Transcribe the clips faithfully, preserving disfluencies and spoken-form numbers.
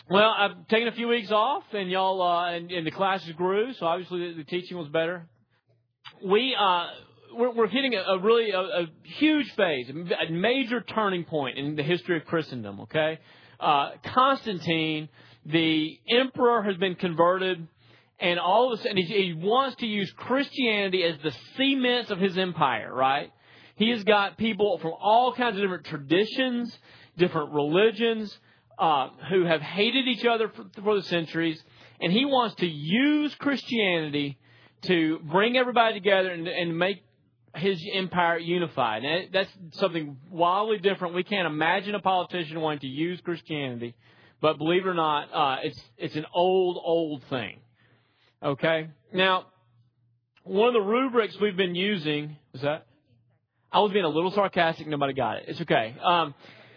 Well, I've taken a few weeks off, and y'all, uh, and, and the classes grew, so obviously the, the teaching was better. We, uh, we're, we're hitting a, a really a, a huge phase, a major turning point in the history of Christendom. Okay, uh, Constantine, the emperor, has been converted, and all of a sudden he, he wants to use Christianity as the cement of his empire. Right? He has got people from all kinds of different traditions, different religions, uh, who have hated each other for, for the centuries, and he wants to use Christianity to bring everybody together and, and make his empire unified. And that's something wildly different. We can't imagine a politician wanting to use Christianity, but believe it or not, uh, it's it's an old, old thing. Okay? Now, one of the rubrics we've been using, was that? I was being a little sarcastic. Nobody got it. It's okay. Um,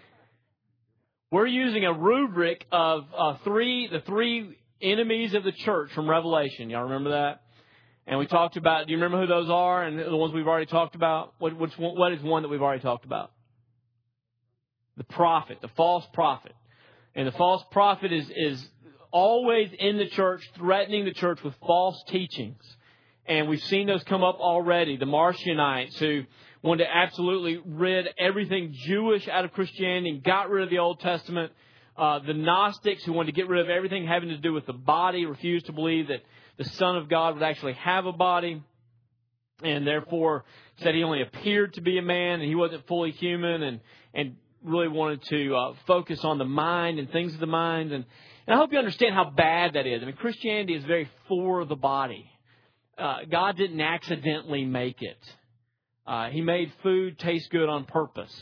we're using a rubric of uh, three, the three enemies of the church from Revelation. Y'all remember that? And we talked about, do you remember who those are and the ones we've already talked about? What, which, what is one that we've already talked about? The prophet, the false prophet. And the false prophet is, is always in the church, threatening the church with false teachings. And we've seen those come up already. The Marcionites, who wanted to absolutely rid everything Jewish out of Christianity and got rid of the Old Testament. Uh, the Gnostics, who wanted to get rid of everything having to do with the body, refused to believe that the Son of God would actually have a body, and therefore said he only appeared to be a man and he wasn't fully human, and, and really wanted to uh, focus on the mind and things of the mind. And, and I hope you understand how bad that is. I mean, Christianity is very for the body. Uh, God didn't accidentally make it. Uh, he made food taste good on purpose.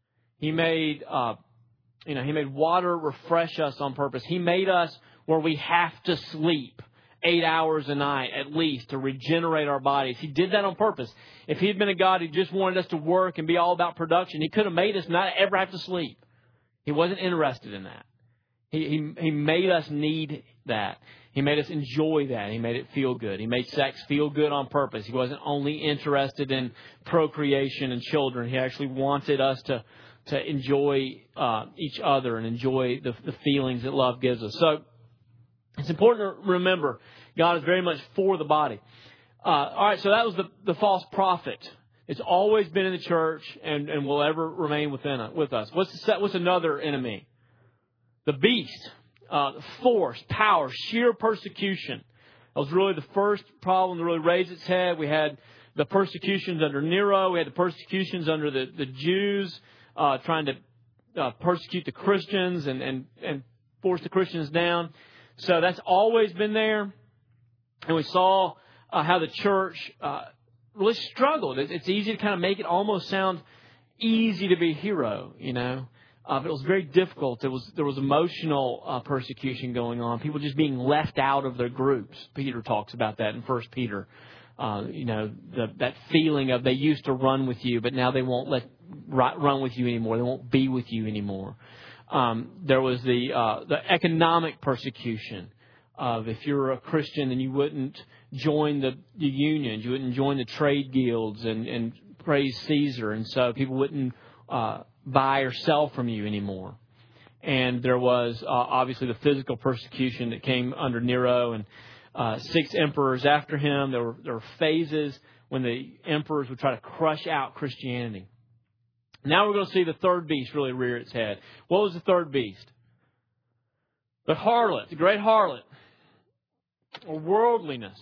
He made, uh, you know, He made water refresh us on purpose. He made us where we have to sleep eight hours a night at least to regenerate our bodies. He did that on purpose. If He had been a God who just wanted us to work and be all about production, He could have made us not ever have to sleep. He wasn't interested in that. He, he, he made us need that. He made us enjoy that. He made it feel good. He made sex feel good on purpose. He wasn't only interested in procreation and children. He actually wanted us to, to enjoy uh, each other and enjoy the, the feelings that love gives us. So it's important to remember God is very much for the body. Uh, all right, so that was the, the false prophet. It's always been in the church and, and will ever remain within it, with us. What's the, what's another enemy? The beast, uh, force, power, sheer persecution. That was really the first problem to really raise its head. We had the persecutions under Nero. We had the persecutions under the, the Jews, uh, trying to uh, persecute the Christians and, and, and force the Christians down. So that's always been there. And we saw uh, how the church uh, really struggled. It's easy to kind of make it almost sound easy to be a hero, you know. Uh, but it was very difficult. There was there was emotional uh, persecution going on. People just being left out of their groups. Peter talks about that in First Peter. Uh, you know, the, that feeling of they used to run with you, but now they won't let run with you anymore. They won't be with you anymore. Um, there was the uh, the economic persecution of if you're a Christian and you wouldn't join the, the unions, you wouldn't join the trade guilds and, and praise Caesar, and so people wouldn't uh, buy or sell from you anymore. And there was uh, obviously the physical persecution that came under Nero and uh, six emperors after him. There were, there were phases when the emperors would try to crush out Christianity. Now we're going to see the third beast really rear its head. What was the third beast? The harlot, the great harlot, or worldliness.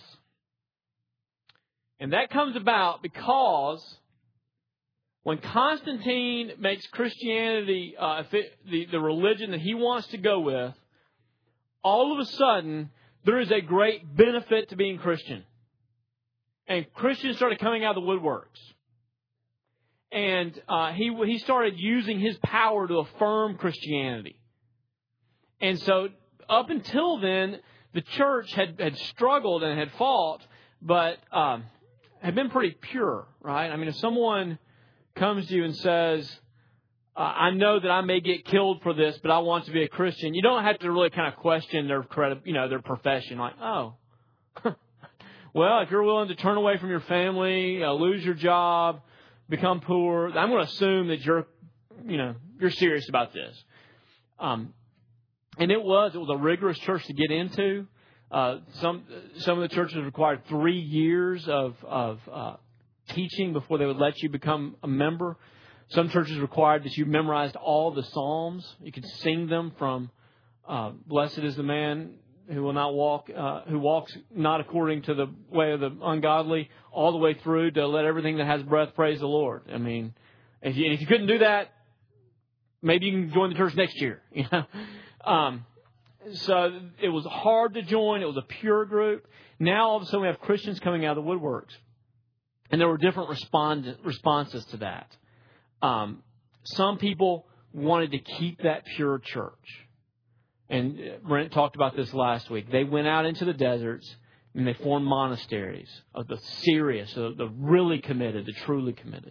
And that comes about because when Constantine makes Christianity uh, the, the religion that he wants to go with, all of a sudden there is a great benefit to being Christian. And Christians started coming out of the woodworks. And uh, he he started using his power to affirm Christianity. And so up until then, the church had, had struggled and had fought, but um, had been pretty pure, right? I mean, if someone comes to you and says, uh, I know that I may get killed for this, but I want to be a Christian, you don't have to really kind of question their credit, you know, their profession. Like, oh, well, if you're willing to turn away from your family, uh, lose your job, become poor, I'm going to assume that you're, you know, you're serious about this. Um, And it was, it was a rigorous church to get into. Uh, some some of the churches required three years of, of uh, teaching before they would let you become a member. Some churches required that you memorized all the Psalms. You could sing them from uh, "Blessed is the man who will not walk, uh, who walks not according to the way of the ungodly," all the way through to "Let everything that has breath praise the Lord." I mean, if you, if you couldn't do that, maybe you can join the church next year. You know. Um, So it was hard to join. It was a pure group. Now all of a sudden we have Christians coming out of the woodworks. And there were different respond, responses to that. Um, some people wanted to keep that pure church. And Brent talked about this last week. They went out into the deserts and they formed monasteries of the serious, of the really committed, the truly committed.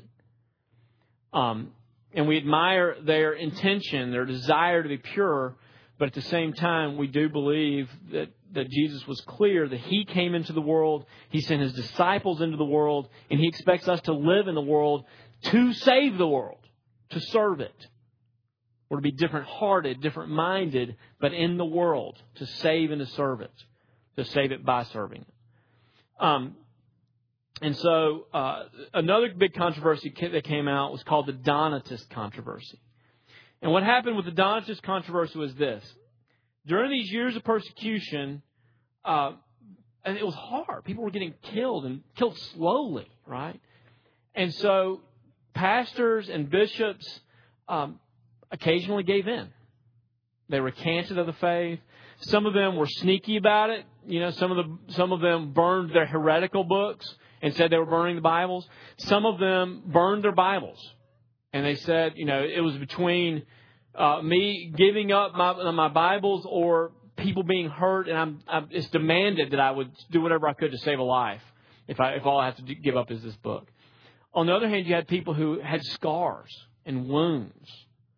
Um, and we admire their intention, their desire to be pure. But at the same time, we do believe that, that Jesus was clear that He came into the world, He sent His disciples into the world, and He expects us to live in the world to save the world, to serve it. Or to be different-hearted, different-minded, but in the world, to save and to serve it, to save it by serving it. Um, and so uh, another big controversy that came out was called the Donatist controversy. And what happened with the Donatist controversy was this. During these years of persecution, uh, and it was hard. People were getting killed and killed slowly, right? And so pastors and bishops um, occasionally gave in. They recanted of the faith. Some of them were sneaky about it. You know, some of the some of them burned their heretical books and said they were burning the Bibles. Some of them burned their Bibles. And they said, you know, it was between uh, me giving up my my Bibles or people being hurt, and I'm, I'm it's demanded that I would do whatever I could to save a life if I if all I have to do, give up is this book. On the other hand, you had people who had scars and wounds,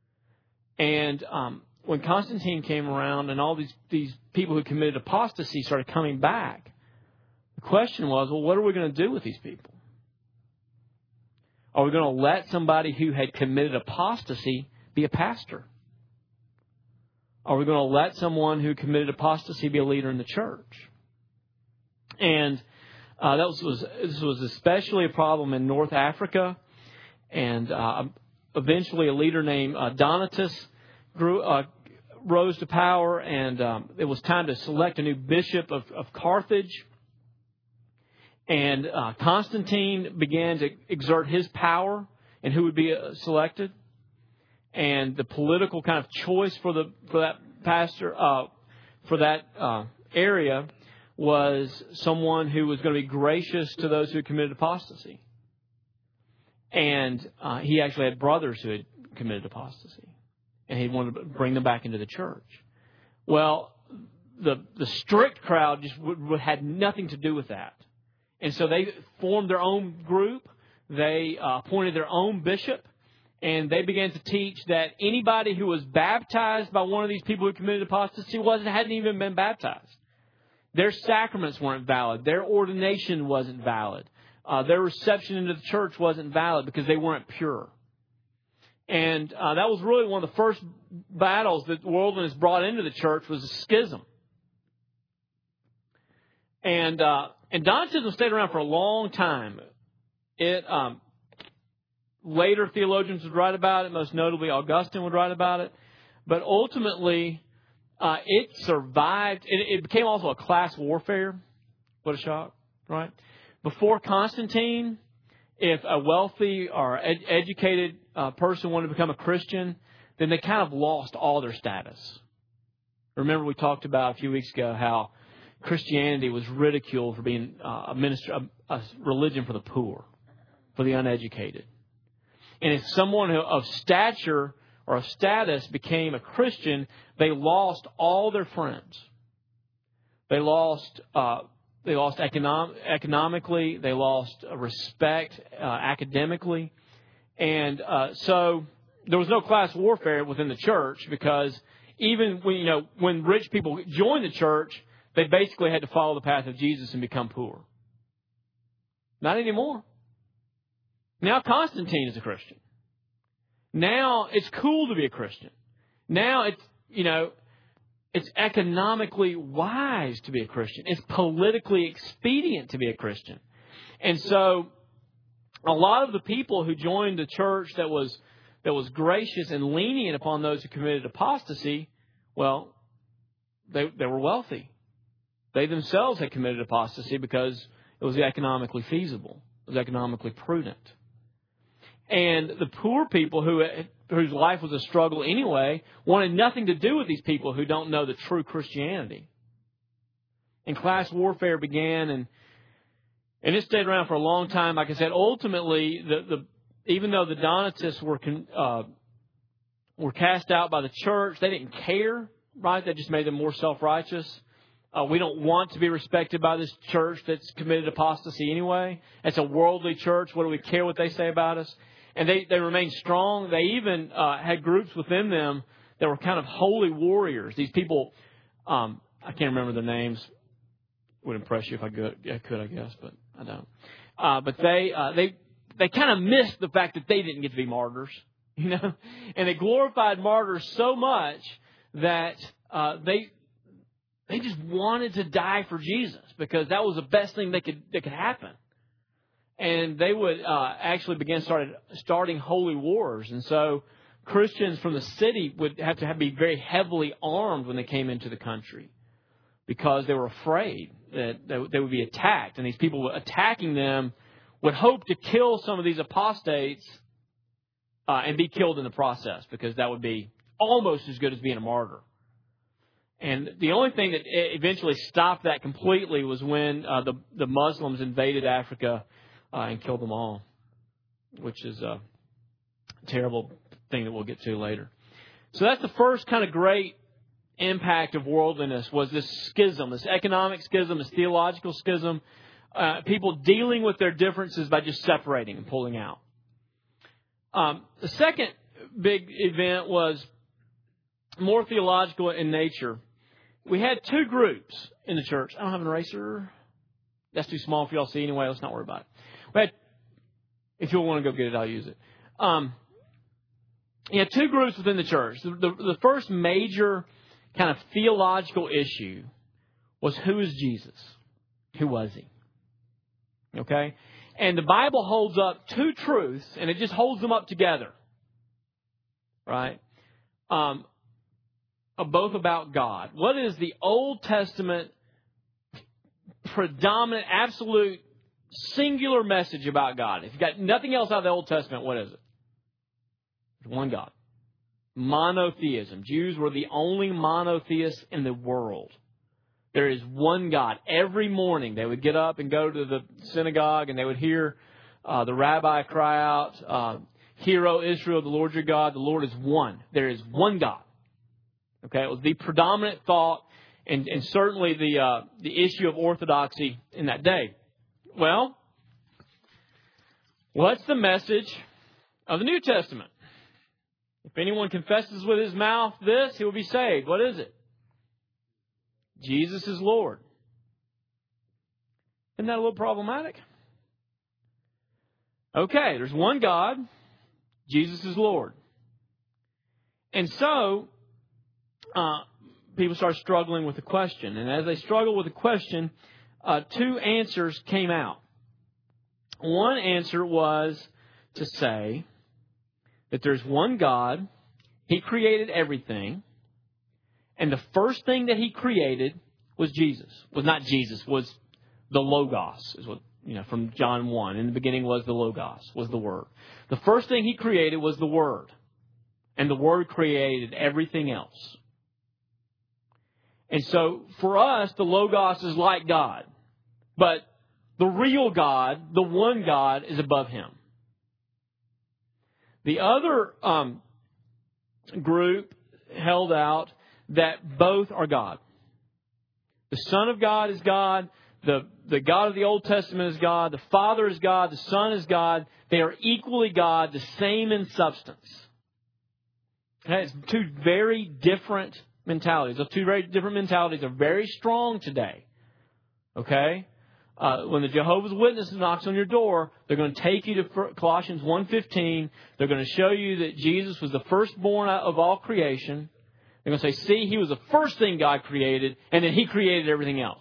and um, when Constantine came around, and all these these people who committed apostasy started coming back, the question was, well, what are we going to do with these people? Are we going to let somebody who had committed apostasy be a pastor? Are we going to let someone who committed apostasy be a leader in the church? And uh, that was, was this was especially a problem in North Africa. And uh, eventually a leader named uh, Donatus grew, uh, rose to power, and um, it was time to select a new bishop of, of Carthage. And uh, Constantine began to exert his power and who would be uh, selected. And the political kind of choice for the for that pastor uh, for that uh, area was someone who was going to be gracious to those who committed apostasy. And uh, he actually had brothers who had committed apostasy, and he wanted to bring them back into the church. Well, the the strict crowd just would, would, had nothing to do with that. And so they formed their own group. They uh, appointed their own bishop. And they began to teach that anybody who was baptized by one of these people who committed apostasy wasn't hadn't even been baptized. Their sacraments weren't valid. Their ordination wasn't valid. Uh, their reception into the church wasn't valid because they weren't pure. And uh, that was really one of the first battles that worldliness brought into the church was a schism. And uh, and Donatism stayed around for a long time. It um, later theologians would write about it. Most notably, Augustine would write about it. But ultimately, uh, it survived. It, it became also a class warfare. What a shock, right? Before Constantine, if a wealthy or ed- educated uh, person wanted to become a Christian, then they kind of lost all their status. Remember, we talked about a few weeks ago how Christianity was ridiculed for being uh, a minister, a, a religion for the poor, for the uneducated. And if someone of stature or of status became a Christian, they lost all their friends. They lost, uh, they lost econom- economically. They lost respect uh, academically, and uh, so there was no class warfare within the church because even when you know when rich people joined the church, they basically had to follow the path of Jesus and become poor. Not anymore. Now Constantine is a Christian. Now it's cool to be a Christian. Now it's, you know, it's economically wise to be a Christian. It's politically expedient to be a Christian. And so a lot of the people who joined the church that was that was gracious and lenient upon those who committed apostasy, well, they they were wealthy. They themselves had committed apostasy because it was economically feasible. It was economically prudent. And the poor people who whose life was a struggle anyway wanted nothing to do with these people who don't know the true Christianity. And class warfare began, and and it stayed around for a long time. Like I said, ultimately, the, the even though the Donatists were uh, were cast out by the church, they didn't care, right? That just made them more self-righteous. Uh, we don't want to be respected by this church that's committed apostasy anyway. It's a worldly church. What do we care what they say about us? And they, they remained strong. They even uh, had groups within them that were kind of holy warriors. These people, um, I can't remember their names. Would impress you if I could, I, could, I guess, but I don't. Uh, but they uh, they they kind of missed the fact that they didn't get to be martyrs, you know, and they glorified martyrs so much that uh, they they just wanted to die for Jesus because that was the best thing that could that could happen. And they would uh, actually begin started starting holy wars. And so Christians from the city would have to have, be very heavily armed when they came into the country because they were afraid that they would be attacked. And these people attacking them would hope to kill some of these apostates uh, and be killed in the process because that would be almost as good as being a martyr. And the only thing that eventually stopped that completely was when uh, the, the Muslims invaded Africa Uh, and killed them all, which is a terrible thing that we'll get to later. So that's the first kind of great impact of worldliness was this schism, this economic schism, this theological schism, uh, people dealing with their differences by just separating and pulling out. Um, the second big event was more theological in nature. We had two groups in the church. I don't have an eraser. That's too small for y'all to see anyway. Let's not worry about it. But if you'll want to go get it, I'll use it. Um, you had two groups within the church. The, the, the first major kind of theological issue was, who is Jesus? Who was he? Okay? And the Bible holds up two truths, and it just holds them up together. Right? Um, both about God. What is the Old Testament predominant, absolute, singular message about God? If you've got nothing else out of the Old Testament, what is it? One God. Monotheism. Jews were the only monotheists in the world. There is one God. Every morning they would get up and go to the synagogue and they would hear uh, the rabbi cry out, uh, "Hear, O Israel, the Lord your God, the Lord is one." There is one God. Okay, it was the predominant thought and, and certainly the uh, the issue of orthodoxy in that day. Well, what's the message of the New Testament? If anyone confesses with his mouth this, he will be saved. What is it? Jesus is Lord. Isn't that a little problematic? Okay, there's one God. Jesus is Lord. And so, uh, people start struggling with the question. And as they struggle with the question, uh, two answers came out. One answer was to say that there's one God. He created everything. And the first thing that he created was Jesus. Was not Jesus, was the Logos, is what, you know, from John one. In the beginning was the Logos, was the Word. The first thing he created was the Word. And the Word created everything else. And so, for us, the Logos is like God. But the real God, the one God, is above him. The other um, group held out that both are God. The Son of God is God. The, the God of the Old Testament is God. The Father is God. The Son is God. They are equally God, the same in substance. Okay, it's two very different mentalities. Those two very different mentalities are very strong today. Okay? Uh, when the Jehovah's Witness knocks on your door, they're going to take you to Colossians one fifteen. They're going to show you that Jesus was the firstborn of all creation. They're going to say, see, he was the first thing God created, and then he created everything else.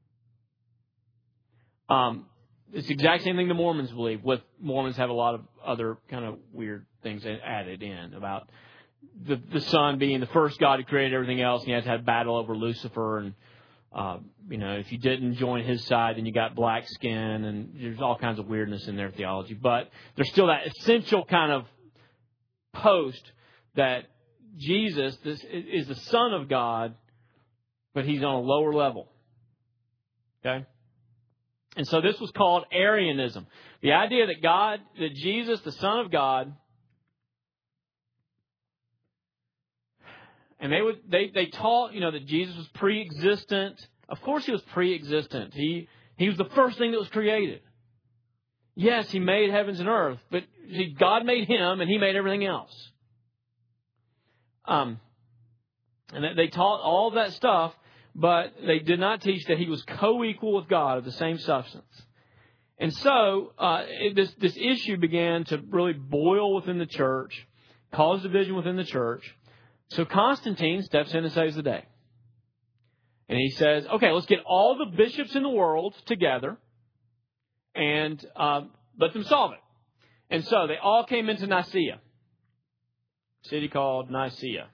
Um, it's the exact same thing the Mormons believe. With Mormons have a lot of other kind of weird things added in about the the Son being the first God who created everything else, and he had to have a battle over Lucifer, and uh, you know, if you didn't join his side, then you got black skin, and there's all kinds of weirdness in their theology. But there's still that essential kind of post that Jesus this is the Son of God, but he's on a lower level. Okay? And so this was called Arianism. The idea that God, that Jesus, the Son of God, and they would they, they taught, you know, that Jesus was pre-existent. Of course he was pre-existent. He he was the first thing that was created. Yes, he made heavens and earth, but see, God made him and he made everything else. Um, and they taught all that stuff, but they did not teach that he was co-equal with God of the same substance. And so uh, it, this this issue began to really boil within the church, cause division within the church. So Constantine steps in and saves the day. And he says, okay, let's get all the bishops in the world together and um, let them solve it. And so they all came into Nicaea, a city called Nicaea.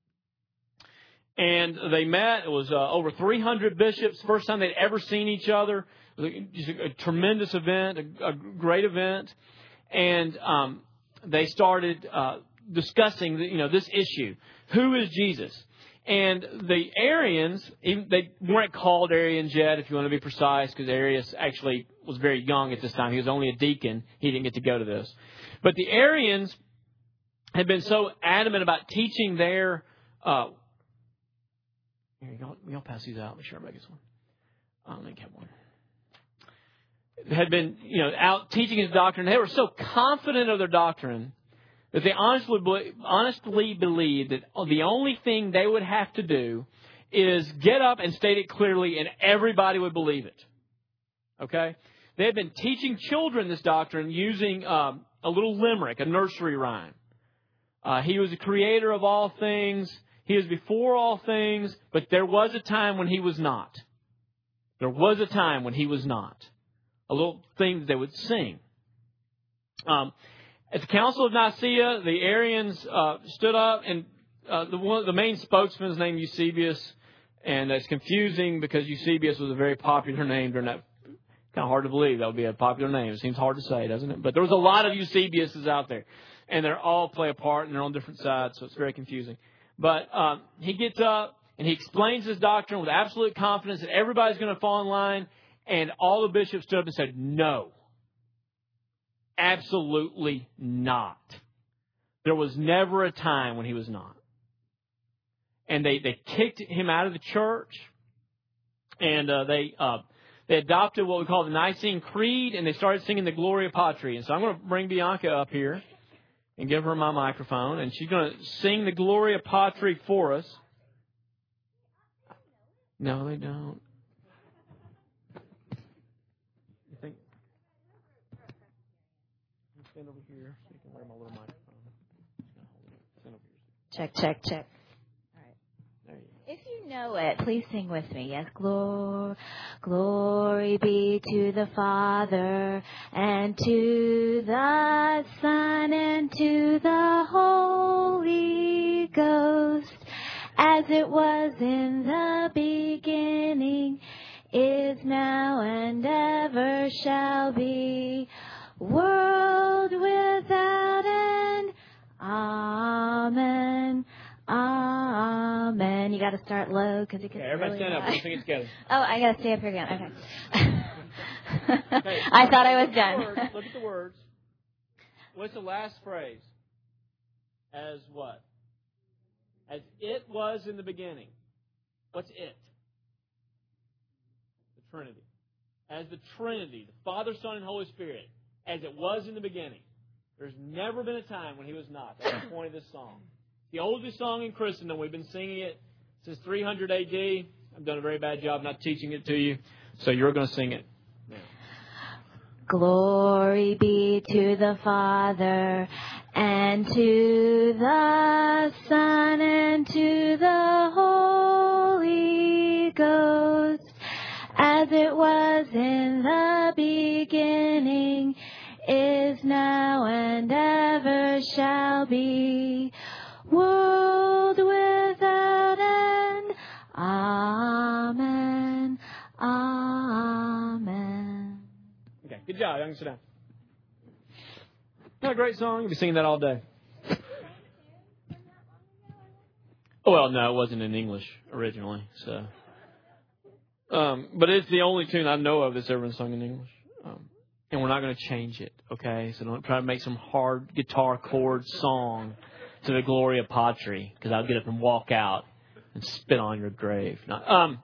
And they met. It was uh, over three hundred bishops. First time they'd ever seen each other. It was just a, a tremendous event, a, a great event. And um, they started uh, discussing, you know, this issue. Who is Jesus? And the Arians, even, they weren't called Arians yet, if you want to be precise, because Arius actually was very young at this time. He was only a deacon. He didn't get to go to this. But the Arians had been so adamant about teaching their... Uh, Here, y'all, y'all pass these out. Make sure everybody gets one. I don't think I have one. Had been, you know, out teaching his doctrine. They were so confident of their doctrine that they honestly, honestly believed that the only thing they would have to do is get up and state it clearly, and everybody would believe it. Okay? They had been teaching children this doctrine using um, a little limerick, a nursery rhyme. Uh, he was the creator of all things. He is before all things, but there was a time when he was not. There was a time when he was not. A little thing that they would sing. Um, at the Council of Nicaea, the Arians uh, stood up, and uh, the one, the main spokesman is named Eusebius, and it's confusing because Eusebius was a very popular name during that. Kind of hard to believe that would be a popular name. It seems hard to say, doesn't it? But there was a lot of Eusebiuses out there, and they all play a part, and they're on different sides, so it's very confusing. But um, he gets up and he explains his doctrine with absolute confidence that everybody's going to fall in line. And all the bishops stood up and said, no, absolutely not. There was never a time when he was not. And they, they kicked him out of the church. And uh, they uh, they adopted what we call the Nicene Creed. And they started singing the Gloria Patri. And so I'm going to bring Bianca up here and give her my microphone, and she's going to sing the Gloria Patri for us. No, they don't. You think? Stand over here so you can wear my little microphone. Stand over here. Check, check, check. All right. There you go. If you know it, please sing with me. Yes, glory, glory be to the Father, and to the Son, and to the Holy Ghost, as it was in the beginning, is now, and ever shall be, world without end. Amen. Amen. You got to start low because it gets okay, everybody really stand high. up. We'll sing it together. Oh, I got to stay up here again. Okay. Okay, I thought I was look done. At words, look at the words. What's the last phrase? As what? As it was in the beginning. What's it? The Trinity. As the Trinity, the Father, Son, and Holy Spirit, as it was in the beginning. There's never been a time when he was not. That's the point of this song. The oldest song in Christendom. We've been singing it since three hundred A D. I've done a very bad job not teaching it to you, so you're going to sing it now. Glory be to the Father, and to the Son, and to the Holy Ghost, as it was in the beginning, is now, and ever shall be, world without end. Amen. Amen. Okay, good job. You can sit down. Not a great song. You'll be singing that all day. Oh, well, no, it wasn't in English originally. So, um, but it's the only tune I know of that's ever been sung in English. Um, and we're not going to change it, okay? So don't try to make some hard guitar chord song to the Gloria Patri, because I'll get up and walk out and spit on your grave. Not, um,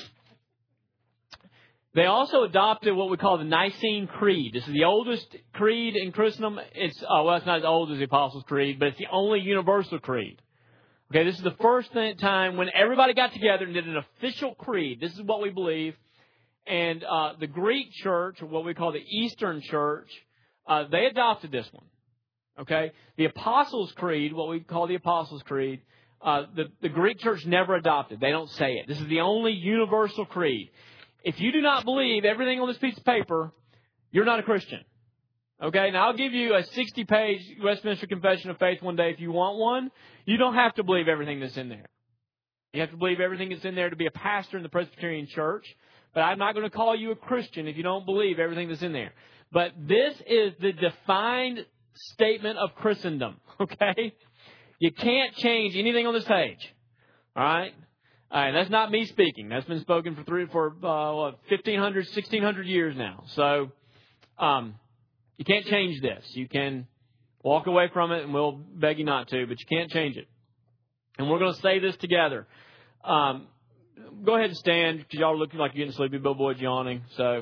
They also adopted what we call the Nicene Creed. This is the oldest creed in Christendom. It's uh, well, it's not as old as the Apostles' Creed, but it's the only universal creed. Okay, this is the first time when everybody got together and did an official creed. This is what we believe. And uh, the Greek church, or what we call the Eastern Church, uh, they adopted this one. Okay, the Apostles' Creed, what we call the Apostles' Creed, uh, the, the Greek church never adopted. They don't say it. This is the only universal creed. If you do not believe everything on this piece of paper, you're not a Christian. Okay, now I'll give you a sixty-page Westminster Confession of Faith one day if you want one. You don't have to believe everything that's in there. You have to believe everything that's in there to be a pastor in the Presbyterian Church. But I'm not going to call you a Christian if you don't believe everything that's in there. But this is the defined statement of Christendom. Okay? You can't change anything on this page. All right? All right, that's not me speaking. That's been spoken for three, for uh, what, fifteen hundred, sixteen hundred years now. So um, you can't change this. You can walk away from it, and we'll beg you not to, but you can't change it. And we're going to say this together. Um, go ahead and stand, because y'all are looking like you're getting sleepy. Bill Boyd's yawning. So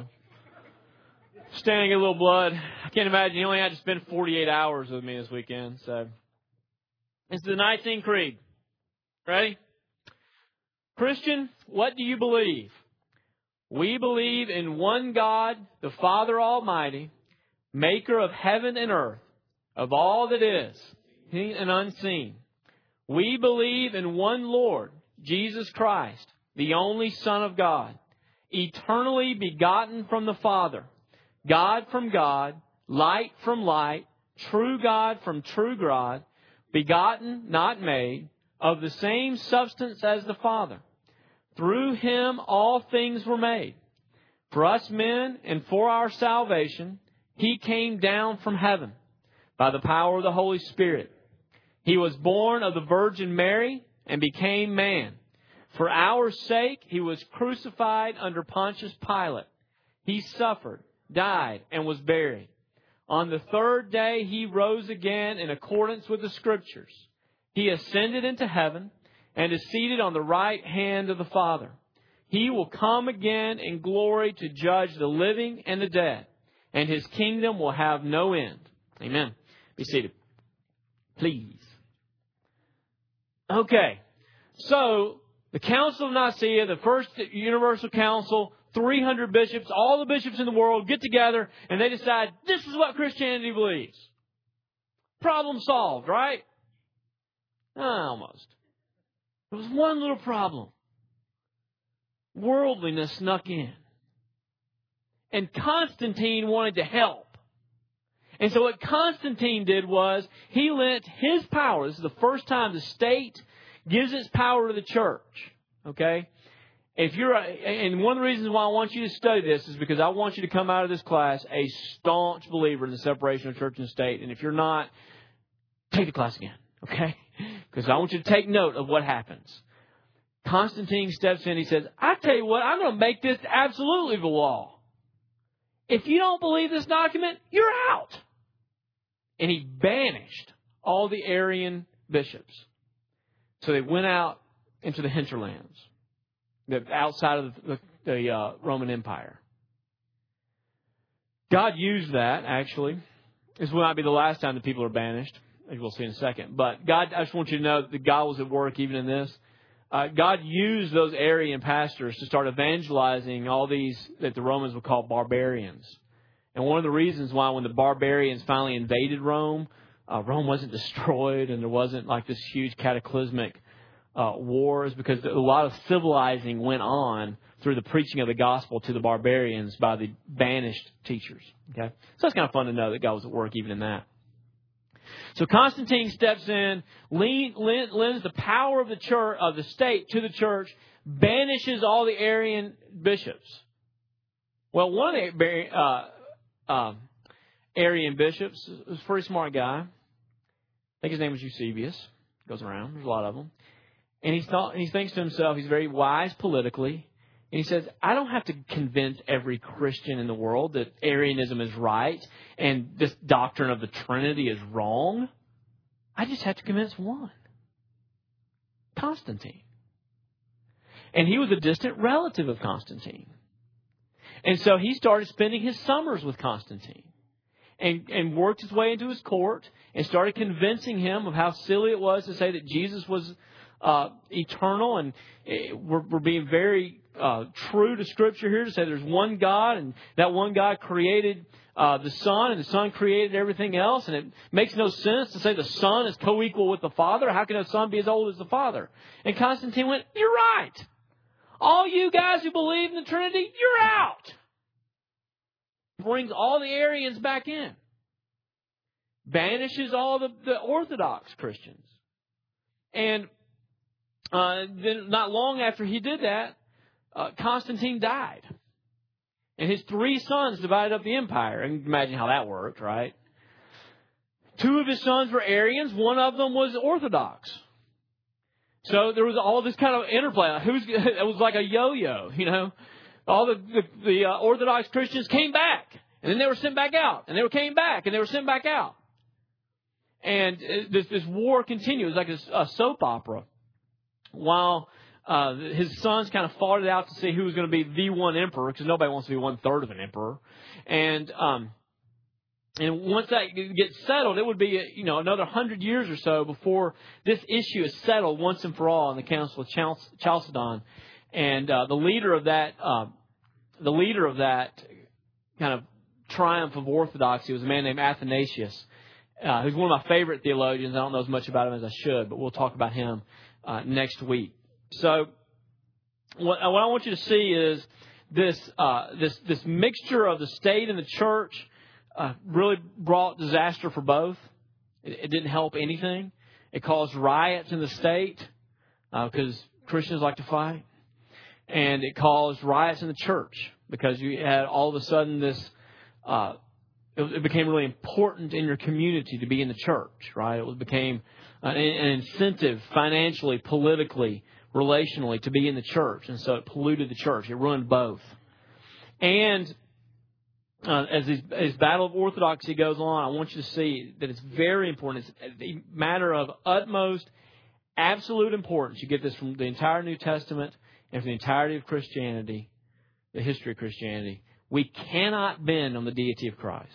standing, a little blood. I can't imagine. You only had to spend forty-eight hours with me this weekend. So this is the Nicene Creed. Ready? Christian, what do you believe? We believe in one God, the Father Almighty, maker of heaven and earth, of all that is, seen and unseen. We believe in one Lord, Jesus Christ, the only Son of God, eternally begotten from the Father, God from God, light from light, true God from true God, begotten, not made, of the same substance as the Father. Through Him all things were made. For us men and for our salvation, He came down from heaven by the power of the Holy Spirit. He was born of the Virgin Mary and became man. For our sake, He was crucified under Pontius Pilate. He suffered, died, and was buried. On the third day, He rose again in accordance with the Scriptures. He ascended into heaven and is seated on the right hand of the Father. He will come again in glory to judge the living and the dead, and His kingdom will have no end. Amen. Be seated, please. Okay, so the Council of Nicaea, the first universal council, three hundred bishops, all the bishops in the world get together, and they decide this is what Christianity believes. Problem solved, right? Almost. There was one little problem. Worldliness snuck in. And Constantine wanted to help. And so what Constantine did was he lent his power. This is the first time the state gives its power to the church. Okay? If you're, a, and one of the reasons why I want you to study this is because I want you to come out of this class a staunch believer in the separation of church and state. And if you're not, take the class again. Okay? Because I want you to take note of what happens. Constantine steps in. He says, I tell you what, I'm going to make this absolutely the law. If you don't believe this document, you're out. And he banished all the Arian bishops. So they went out into the hinterlands, the outside of the, the, the uh, Roman Empire. God used that, actually. This will not be the last time that people are banished, as we'll see in a second. But God, I just want you to know that God was at work even in this. Uh, God used those Arian pastors to start evangelizing all these that the Romans would call barbarians. And one of the reasons why when the barbarians finally invaded Rome, uh, Rome wasn't destroyed and there wasn't like this huge cataclysmic uh, wars, because a lot of civilizing went on through the preaching of the gospel to the barbarians by the banished teachers. Okay, so it's kind of fun to know that God was at work even in that. So Constantine steps in, lends the power of the church, of the state to the church, banishes all the Arian bishops. Well, one of the uh, uh, Arian bishops was a pretty smart guy. I think his name was Eusebius. Goes around. There's a lot of them. And he thought, and he thinks to himself, he's very wise politically. And he says, I don't have to convince every Christian in the world that Arianism is right and this doctrine of the Trinity is wrong. I just have to convince one. Constantine. And he was a distant relative of Constantine. And so he started spending his summers with Constantine. And, and worked his way into his court and started convincing him of how silly it was to say that Jesus was uh, eternal. And we're, we're being very uh, true to Scripture here to say there's one God, and that one God created uh, the Son, and the Son created everything else. And it makes no sense to say the Son is co-equal with the Father. How can the Son be as old as the Father? And Constantine went, you're right. All you guys who believe in the Trinity, you're out. Brings all the Arians back in. Banishes all the, the Orthodox Christians. And uh, then not long after he did that, uh, Constantine died. And his three sons divided up the empire. And you can imagine how that worked, right? Two of his sons were Arians. One of them was Orthodox. So there was all this kind of interplay. Who's, it was like a yo-yo, you know. All the, the, the uh, Orthodox Christians came back. And then they were sent back out. And they were came back. And they were sent back out. And this, this war continued. It was like a, a soap opera. While uh, his sons kind of fought it out to see who was going to be the one emperor. Because nobody wants to be one third of an emperor. And um, and once that gets settled, it would be, you know, another hundred years or so before this issue is settled once and for all in the Council of Chals- Chalcedon. And uh, the leader of that, uh, the leader of that kind of triumph of orthodoxy was a man named Athanasius, uh, who's one of my favorite theologians. I don't know as much about him as I should, but we'll talk about him uh, next week. So, what, what I want you to see is this uh, this this mixture of the state and the church uh, really brought disaster for both. It, it didn't help anything. It caused riots in the state because uh, Christians like to fight. And it caused riots in the church because you had all of a sudden this, uh, it, it became really important in your community to be in the church, right? It became an, an incentive financially, politically, relationally to be in the church. And so it polluted the church. It ruined both. And uh, as this as battle of orthodoxy goes on, I want you to see that it's very important. It's a matter of utmost, absolute importance. You get this from the entire New Testament. And for the entirety of Christianity, the history of Christianity, we cannot bend on the deity of Christ.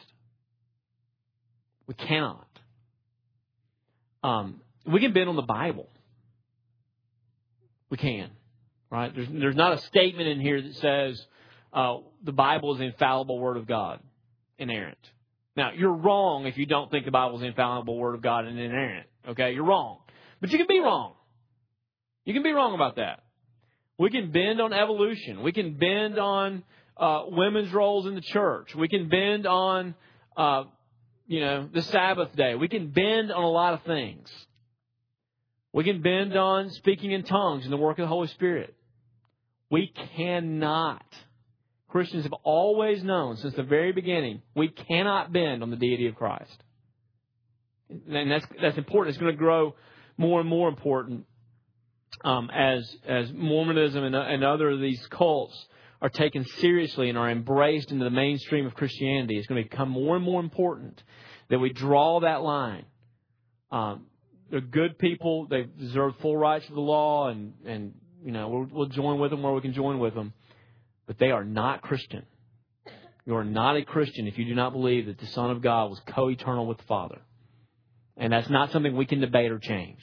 We cannot. Um, we can bend on the Bible. We can, right? There's, there's not a statement in here that says uh, the Bible is the infallible Word of God, inerrant. Now, you're wrong if you don't think the Bible is the infallible Word of God and inerrant. Okay, you're wrong. But you can be wrong. You can be wrong about that. We can bend on evolution. We can bend on uh, women's roles in the church. We can bend on, uh, you know, the Sabbath day. We can bend on a lot of things. We can bend on speaking in tongues and the work of the Holy Spirit. We cannot. Christians have always known since the very beginning, we cannot bend on the deity of Christ. And that's that's important. It's going to grow more and more important. Um, as as Mormonism and, and other of these cults are taken seriously and are embraced into the mainstream of Christianity, it's going to become more and more important that we draw that line. Um, they're good people; they deserve full rights to the law, and and you know we'll, we'll join with them where we can join with them. But they are not Christian. You are not a Christian if you do not believe that the Son of God was co-eternal with the Father, and that's not something we can debate or change.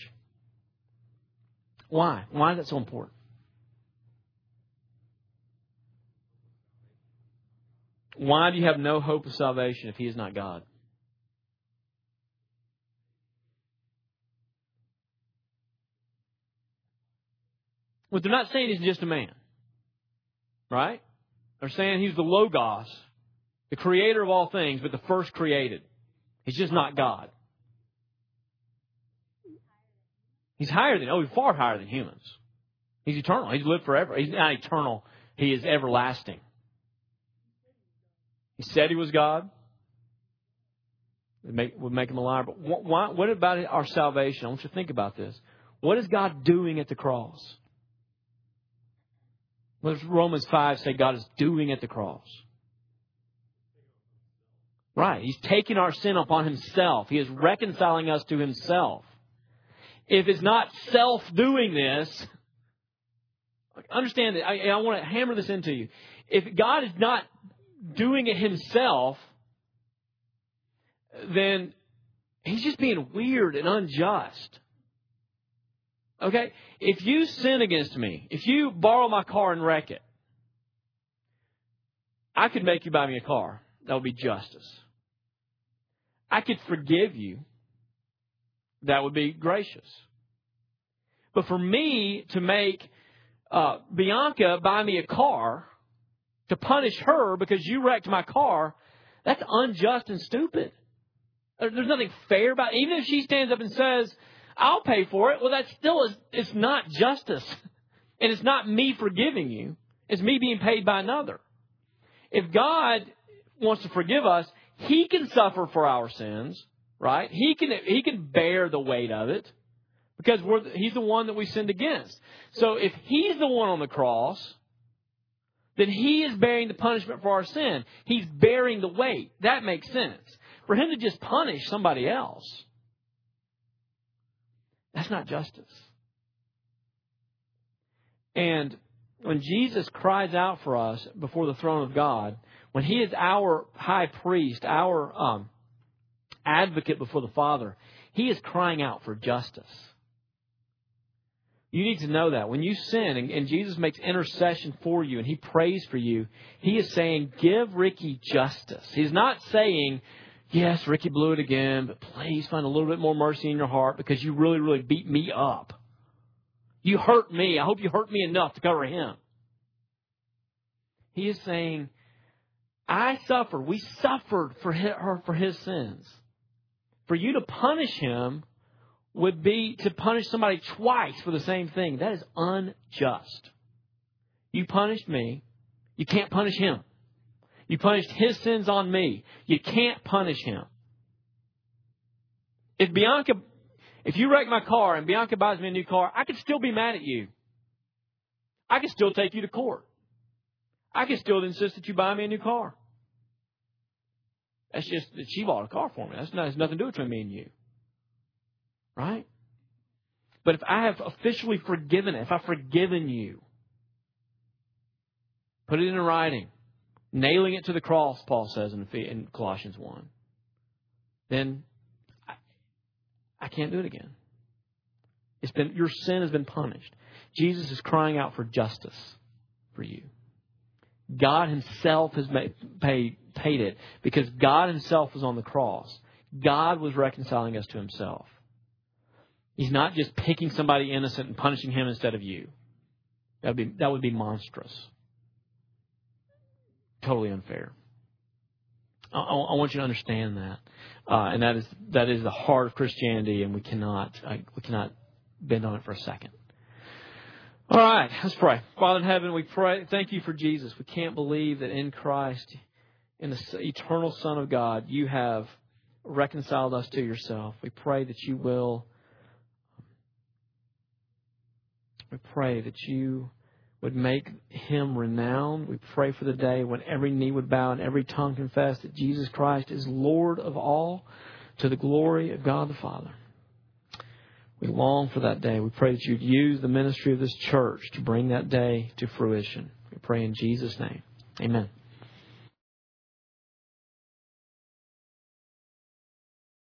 Why? Why is that so important? Why do you have no hope of salvation if He is not God? But they're not saying he's just a man. Right? They're saying he's the Logos, the creator of all things, but the first created. He's just not God. He's higher than, oh, he's far higher than humans. He's eternal. He's lived forever. He's not eternal. He is everlasting. He said he was God. Would make, would make him a liar. But what, why, what about our salvation? I want you to think about this. What is God doing at the cross? What does Romans five say God is doing at the cross? Right. He's taking our sin upon himself. He is reconciling us to himself. If it's not self doing this, understand that. I, I want to hammer this into you. If God is not doing it himself, then he's just being weird and unjust. Okay? If you sin against me, if you borrow my car and wreck it, I could make you buy me a car. That would be justice. I could forgive you. That would be gracious. But for me to make uh, Bianca buy me a car, to punish her because you wrecked my car, that's unjust and stupid. There's nothing fair about it. Even if she stands up and says, I'll pay for it, well, that still is, it's not justice. And it's not me forgiving you. It's me being paid by another. If God wants to forgive us, he can suffer for our sins, right? He can he can bear the weight of it because we're, he's the one that we sinned against. So if he's the one on the cross, then he is bearing the punishment for our sin. He's bearing the weight. That makes sense. For him to just punish somebody else, that's not justice. And when Jesus cries out for us before the throne of God, when he is our high priest, our um, advocate before the Father, he is crying out for justice. You need to know that. When you sin and, and Jesus makes intercession for you and he prays for you, he is saying, give Ricky justice. He's not saying, yes, Ricky blew it again, but please find a little bit more mercy in your heart because you really, really beat me up. You hurt me. I hope you hurt me enough to cover him. He is saying, I suffered. We suffered for his, for his sins. For you to punish him would be to punish somebody twice for the same thing. That is unjust. You punished me. You can't punish him. You punished his sins on me. You can't punish him. If Bianca, if you wreck my car and Bianca buys me a new car, I could still be mad at you. I could still take you to court. I could still insist that you buy me a new car. That's just that she bought a car for me. That's not, has nothing to do between me and you. Right? But if I have officially forgiven it, if I've forgiven you, put it in writing, nailing it to the cross, Paul says in, in Colossians one, then I, I can't do it again. It's been, your sin has been punished. Jesus is crying out for justice for you. God himself has made, paid, paid it because God himself was on the cross. God was reconciling us to himself. He's not just picking somebody innocent and punishing him instead of you. That would be, that would be monstrous. Totally unfair. I, I want you to understand that. Uh, and that is, that is the heart of Christianity, and we cannot, I, we cannot bend on it for a second. All right, let's pray. Father in heaven, we pray. Thank you for Jesus. We can't believe that in Christ, in the eternal Son of God, you have reconciled us to yourself. We pray that you will. We pray that you would make him renowned. We pray for the day when every knee would bow and every tongue confess that Jesus Christ is Lord of all, to the glory of God the Father. We long for that day. We pray that you'd use the ministry of this church to bring that day to fruition. We pray in Jesus' name. Amen.